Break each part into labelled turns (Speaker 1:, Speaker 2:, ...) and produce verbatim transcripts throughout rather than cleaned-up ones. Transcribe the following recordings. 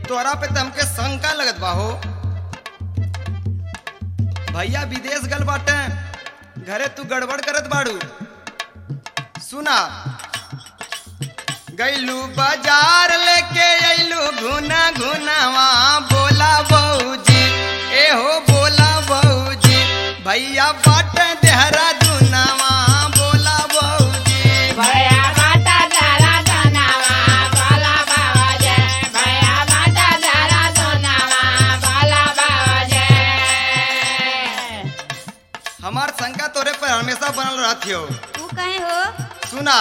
Speaker 1: तोरा पे तो हमके शंका लगत बा हो। भैया विदेश गल बाटे, घरे तू गड़बड़ करत बाड़ू। सुना, गईलू बाजार लेके अइलू घुना घुनावा, बोला बहूजी ए हो बोला बहूजी, भैया बाटे देहरा दुनावा, बोला बहूजी
Speaker 2: भैया बाटा जरा दोनावा, बोला बाबूजी भैया बाटा जरा दोनावा, बोला बाबूजी।
Speaker 1: हमार शंका तोरे पर हमेशा बनल रहती हो।
Speaker 3: तू कहे हो?
Speaker 1: सुना,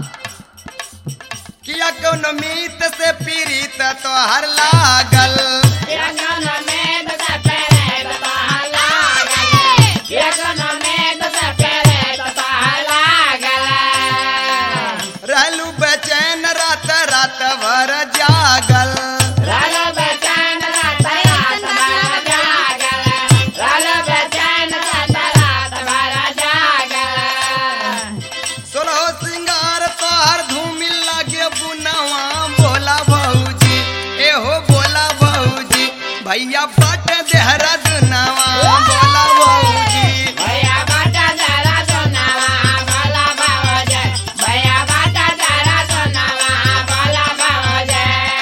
Speaker 1: किया कौन मीत से पीड़ित तो हर लागल,
Speaker 2: ये कोनो में तो पेरे तो लागल, ये कोनो में तो पेरे तो लागल।
Speaker 1: रहलू बेचैन रात रात भर जागल,
Speaker 2: रालो बेचैन रात रात भर जागल, रालो बेचैन रात रात भर जागल।
Speaker 1: सोलहो सिंगार तोहर धूमिल लागे बुनवा, बोला बहूजी ए हो बोला बहूजी, भैया बाट देहरा दुनावा, बोला बहूजी
Speaker 2: भैया बाटा जरा दोनावा, बोला बाबूजी भैया बाटा जरा दोनावा, बोला बाबूजी।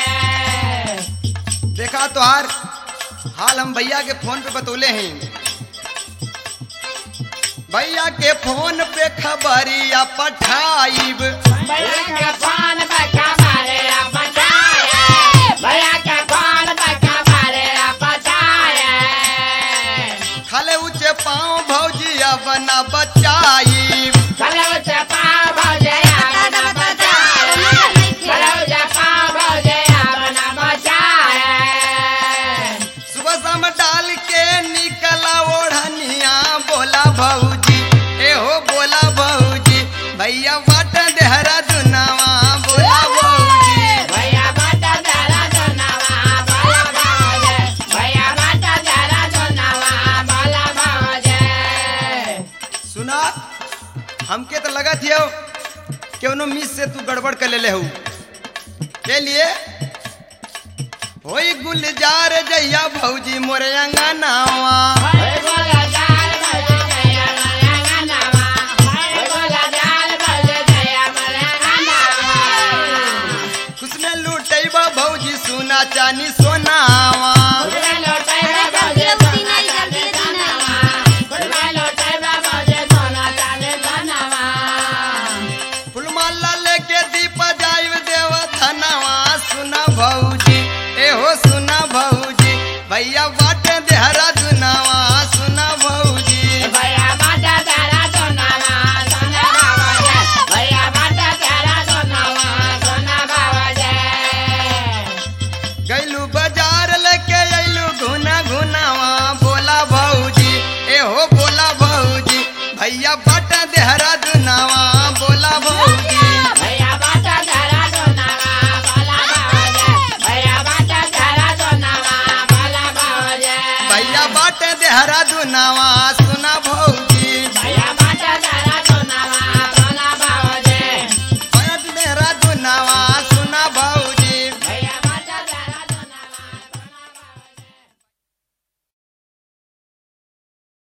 Speaker 1: देखा तोहार हाल हम भैया के फोन पे बतौले हैं। भैया के फोन पे खबरिया पठाइब,
Speaker 2: भैया के फोन पे खबरे पहुंचाए, भैया के फोन पे खबरे पहुंचाए।
Speaker 1: खाले ऊंचे पाँव भौजी अब ना बचाइब,
Speaker 2: चलो उसे पाव भौजे अपना बचाए, चलो उसे पाव भौजे अपना बचाए।
Speaker 1: सुबह शाम डाल के निकला ओढ़निया, बोला बहूजी ए हो बोला बहूजी, भैया बाट देहरा दुनावा, बोला बहूजी
Speaker 2: भैया बाटा जरा दोनावा, बोला बाबूजी भैया बाटा जरा दोनावा, बोला बाबूजी।
Speaker 1: सुना, हमके तो लगा थियो क्यों मिस से तू गड़बड़ कर ले हूँ के लिए होई गुलजार जैया भौजी मोरे अंगनावा,
Speaker 2: ओए बोला जाल भौजे जया मरे अंगनावा, ओए बोला जाल भौजे जया मरे अंगनावा।
Speaker 1: खुशने लूटैबा भौजी सोना चानी सोनावा,
Speaker 2: खुदरे लौटाइबा भौजे सोना चांदी सोनावा, खुदरे लौटाइबा भौजे सोना चांदी सोनावा।
Speaker 1: फुलमाला लेके दीप जाइब देव धनवा, सुना भौजी ए हो सुना भौजी, भैया बाट देहरा दुनावा, सुना भौजी
Speaker 2: भैया बाटा जरा दोनावा, सोना बाबूजी भैया बाटा जरा दोनावा, सोना बाबूजी।
Speaker 1: गैलू बाजार लेके अइलू घुना घुनावा, बोला भौजी ए हो बोला भौजी, भैया बाट देहरा दुनावा, बोला भौजी
Speaker 2: भैया बाटा जरा दोनावा, बोला बाबूजी भैया बाटा जरा दोनावा, बोला बाबूजी
Speaker 1: भैया बाट देहरा दुनावा,